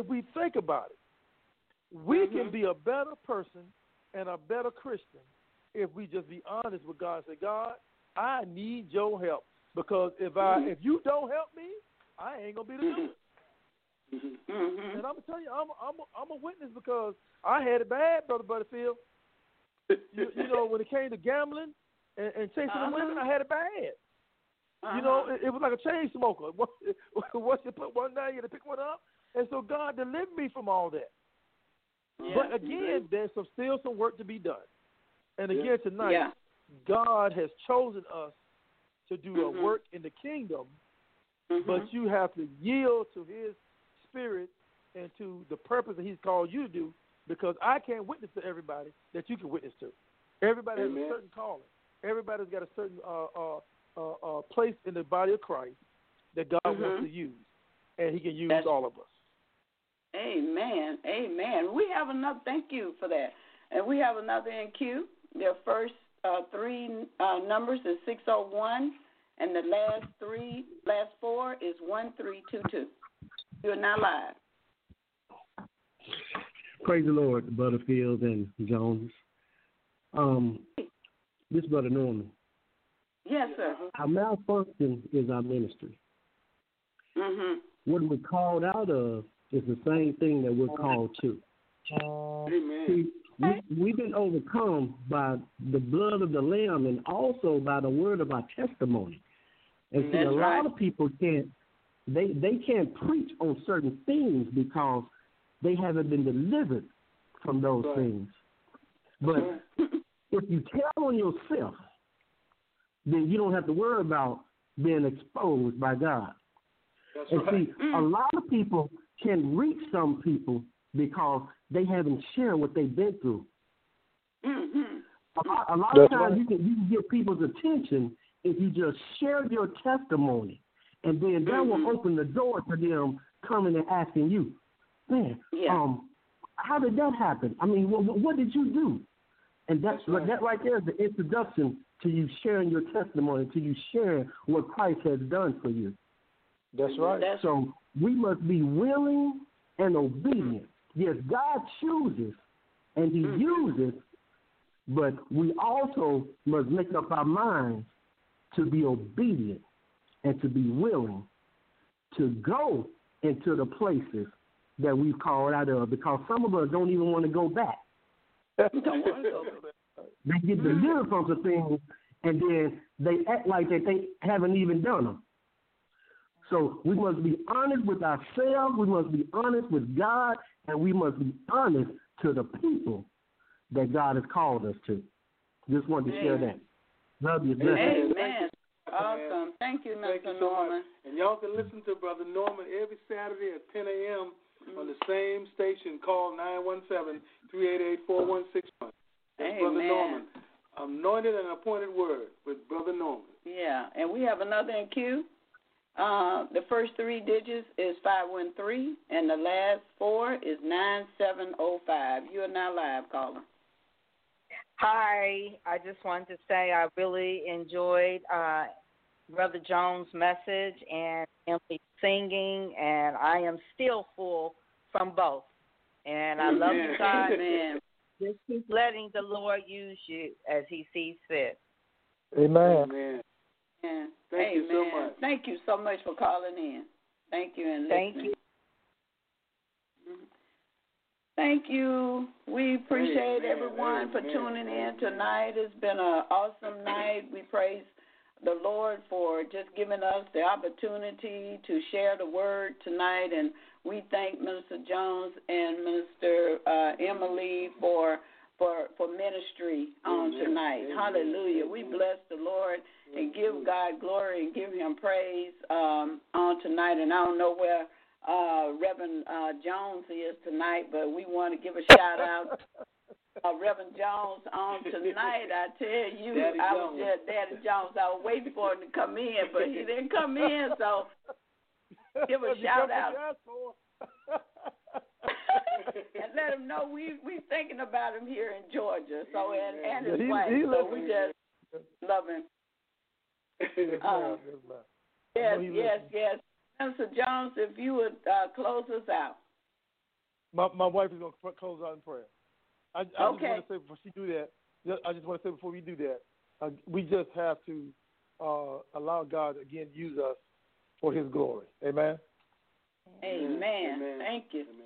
we can be a better person and a better Christian if we just be honest with God and say, God, I need your help, because if you don't help me, I ain't gonna be able to do it. And I'm gonna tell you, I'm a witness, because I had it bad, Brother Butterfield. You know, when it came to gambling and chasing the women, I had it bad. You know, it was like a chain smoker. Once you put one down, you had to pick one up. And so God delivered me from all that. But again, there's still some work to be done. And again, tonight, God has chosen us to do a work in the kingdom, but you have to yield to his spirit and to the purpose that he's called you to do, because I can't witness to everybody that you can witness to. Everybody has a certain calling. Everybody's got a certain place in the body of Christ that God wants to use, and he can use all of us. Amen. Amen. We have another, thank you for that. And we have another in queue. Their first three numbers is 601, and the last four is 1322. You're now live. Praise the Lord, Butterfield and Jones. This is Brother Norman. Yes, sir. Our malfunction is our ministry. What we're called out of is the same thing that we're called to. Amen. See, we've been overcome by the blood of the Lamb and also by the word of our testimony. And see, a lot of people can't preach on certain things because they haven't been delivered from those things. But if you tell on yourself, then you don't have to worry about being exposed by God. See, a lot of people can reach some people because they haven't shared what they've been through. A lot of times you can get people's attention if you just share your testimony, and then that will open the door to them coming and asking you, man, how did that happen? I mean, what did you do? And that right there is the introduction to you sharing your testimony, to you sharing what Christ has done for you. That's right. So we must be willing and obedient. Yes, God chooses and He uses, but we also must make up our minds to be obedient and to be willing to go into the places that we've called out of, because some of us don't even want to go back. They get delivered from some things, and then they act like that they haven't even done them. So we must be honest with ourselves, we must be honest with God, and we must be honest to the people that God has called us to. Just wanted to share that. Love you. Amen. Awesome. Thank you, Mr. Norman. And y'all can listen to Brother Norman every Saturday at 10 a.m. on the same station. Call 917-388-4161. Brother Norman. Anointed and appointed word with Brother Norman. Yeah, and we have another in queue. The first 3 digits is 513, and the last 4 is 9705. You are now live, caller. Hi, I just wanted to say I really enjoyed Brother Jones' message and Emily singing, and I am still full from both. And I love you guys, and just keep letting the Lord use you as He sees fit. Amen. Amen. Yeah. Thank you so much. Thank you so much for calling in. Thank you and listening. Thank you. Thank you. We appreciate everyone for tuning in tonight. It's been an awesome night. We praise the Lord for just giving us the opportunity to share the word tonight. And we thank Minister Jones and Minister Emily for ministry on tonight. Hallelujah. We bless the Lord and give God glory and give Him praise on tonight. And I don't know where Reverend Jones is tonight, but we want to give a shout out Reverend Jones on tonight. I tell you, Daddy Jones. I was waiting for him to come in, but he didn't come in, so give a shout out. And let him know we thinking about him here in Georgia. So and his wife. So we just love him. Yes. Mr. Jones, if you would close us out. My wife is going to close out in prayer. I just want to say before she do that. I just want to say before we do that, we just have to allow God again use us for His glory. Amen. Amen. Thank you. Amen.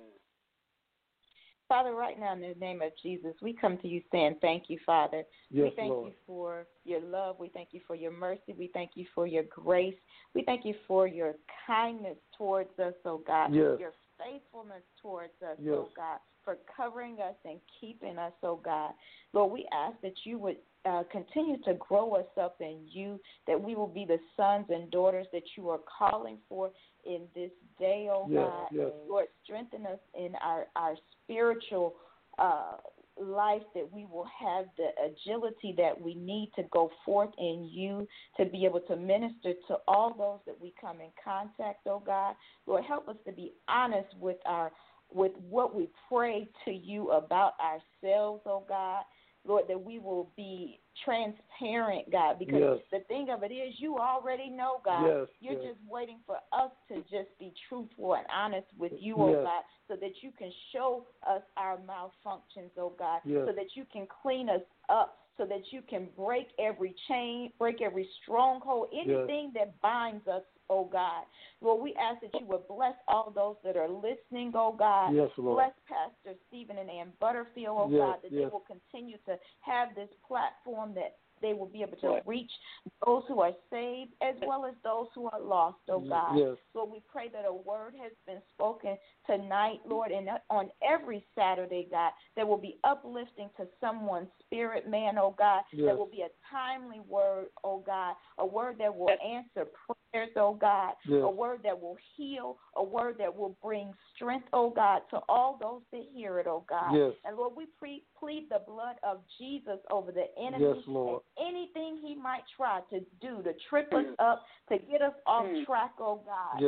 Father, right now in the name of Jesus, we come to you saying thank you, Father. Yes, we thank Lord. you for your love. We thank you for your mercy. We thank you for your grace. We thank you for your kindness towards us, oh God. Yes. Your faithfulness towards us, Yes. oh God, for covering us and keeping us, oh God. Lord, we ask that you would continue to grow us up in you, that we will be the sons and daughters that you are calling for in this day, oh God. Yes. Lord, strengthen us in our spiritual life, that we will have the agility that we need to go forth in you, to be able to minister to all those that we come in contact, oh God. Lord, help us to be honest with what we pray to you about ourselves, oh God. Lord, that we will be transparent, God, because the thing of it is you already know, God. You're just waiting for us to just be truthful and honest with you, oh God, so that you can show us our malfunctions, oh God, so that you can clean us up, so that you can break every chain, break every stronghold, anything that binds us, oh God. Lord, we ask that you would bless all those that are listening, oh God. Yes, Lord. Bless Pastor Stephen and Ann Butterfield, oh God, that they will continue to have this platform, that they will be able to reach those who are saved as well as those who are lost, oh God. Lord, we pray that a word has been spoken tonight, Lord, and on every Saturday, God, that will be uplifting to someone's spirit, man, oh God. That will be a timely word, oh God, a word that will answer prayers, oh God, a word that will heal, a word that will bring strength, oh God, to all those that hear it, oh God. And Lord, we plead the blood of Jesus over the enemy and anything he might try to do to trip us up, to get us off track, oh God.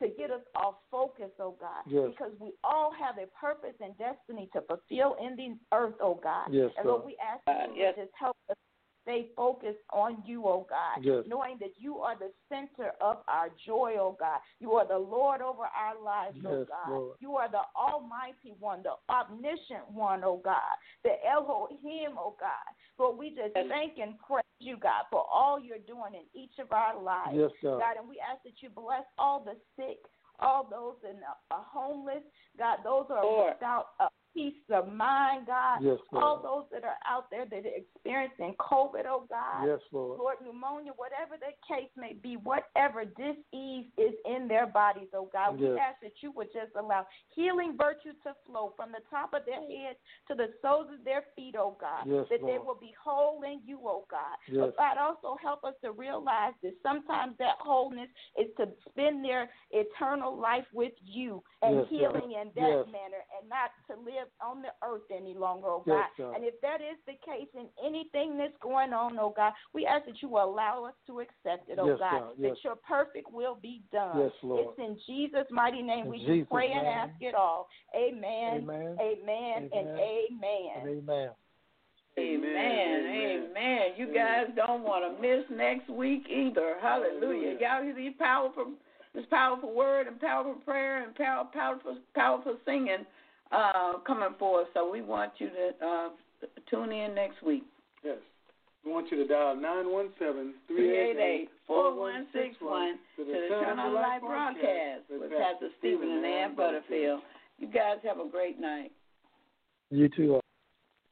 to get us off focus, oh God, yes. because we all have a purpose and destiny to fulfill in the earth, oh God. Yes, and Lord, we ask you to just help us stay focused on you, oh God, yes. knowing that you are the center of our joy, oh God. You are the Lord over our lives, yes, oh God. Lord. You are the Almighty One, the Omniscient One, oh God, the Elohim, oh God. Lord, we just thank and praise you, God, for all you're doing in each of our lives, yes, God. And we ask that you bless all the sick, all those in homeless, God, those who are without peace of mind, God. Yes, Lord. All those that are out there that are experiencing COVID, oh God. Yes, Lord. Lord, pneumonia, whatever the case may be, whatever disease is in their bodies, oh God, we ask that you would just allow healing virtue to flow from the top of their heads to the soles of their feet, oh God, that they will be whole in you, oh God. But God, also help us to realize that sometimes that wholeness is to spend their eternal life with you and healing in that manner, and not to live on the earth any longer, oh God. And if that is the case in anything that's going on, oh God, we ask that you will allow us to accept it, oh God, that your perfect will be done. Yes, Lord. It's in Jesus' mighty name we Jesus' pray name. and ask it all. Amen, amen, amen, and amen. And amen. Amen. You guys don't want to miss next week either. Hallelujah. Y'all hear this powerful word and powerful prayer and powerful singing coming forth. So we want you to tune in next week. Yes. We want you to dial 917-388-4161 to the Turn on the Light broadcast with Pastor Stephen and Ann Butterfield. You guys have a great night. You too.